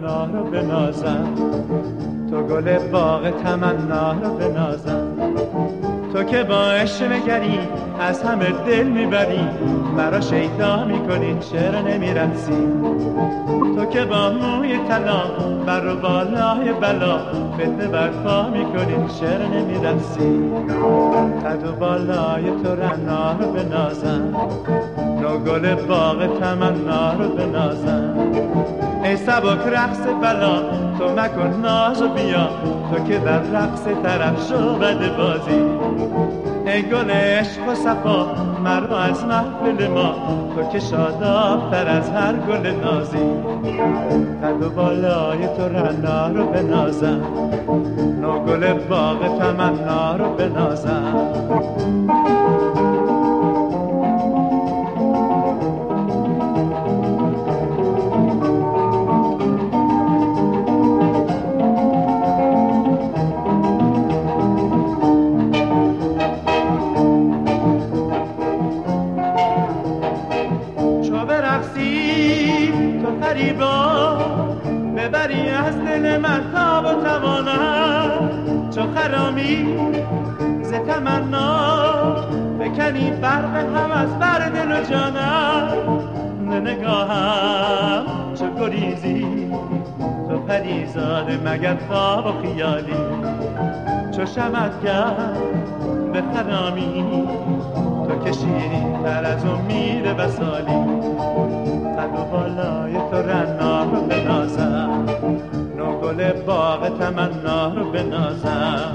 تمنا رو بنازم، تو گل باغ تمنا رو بنازم. تو که با عشق نگری از همه دل میبری، مرا شیدا میکنی چرا نمیرسی؟ تو که با موی طلا بر و بالای بلا فتنه برپا میکنی چرا نمیرسی؟ قد و بالای تو رعنا رو بنازم، نو گل باغ تمنا رو بنازم. ای سبک رقص بلا تو مکن ناز و بیا، تو که در رقص طرف شو بد بازی. ای گل عشق و صفا مرو از محفل ما، تو که شاداب تر از هر گل نازی. قد و بالای تو رعنا رو بنازم، نو گل باغ تمنا رو بنازم. تو فریبا ببری از دل من تاب و توانم، چو خرامی ز تمنا بکنی برق هوس بر دل و جانم. نگاهم چو گریزی تو پریزاده مگر خواب و خیالی، چو شمعگر به خرامی تو که شیرین تر از امید وصالی. قد و بالای تو رعنا رو بنازم، نو گل باغ تمنا رو بنازم.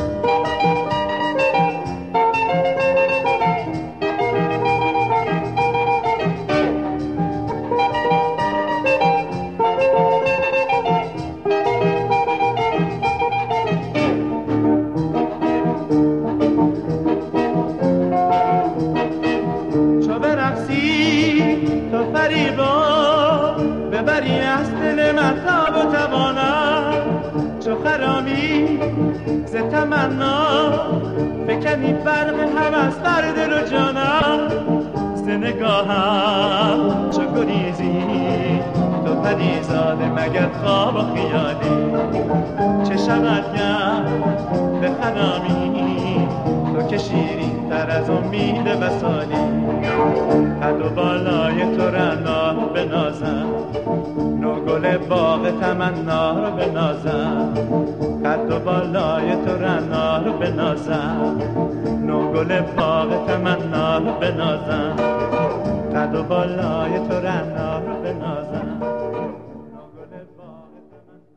چو برقصی تو فریبا ببری از دل من تاب و توانم، چو خرامی ز تمنا فکنی برق هوس بر دل و جانم. ز نگاهم چو گریزی تو پریزاده مگر خواب و خیالی، چه شودگر به خرامی تو که شیرین تر از امید وصالی. قد و بالای تو رعنا رو بنازم، نو گل باغ تمنا رو بنازم. قد و بالای تو رعنا رو بنازم، نو گل باغ تمنا رو بنازم. قد و بالای تو رعنا رو بنازم، نو گل باغ تمنا